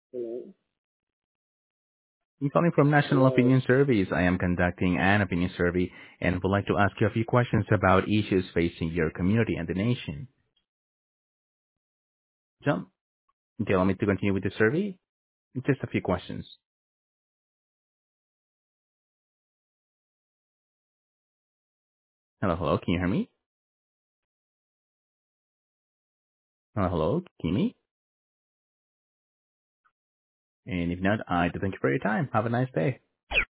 Hello. I'm calling from National Hello. Opinion Surveys. I am conducting an opinion survey and would like to ask you a few questions about issues facing your community and the nation. Jump. Do you want me to continue with the survey? Just a few questions. Hello, hello. Can you hear me? Hello, hello. Can you hear me? And if not, I do thank you for your time. Have a nice day.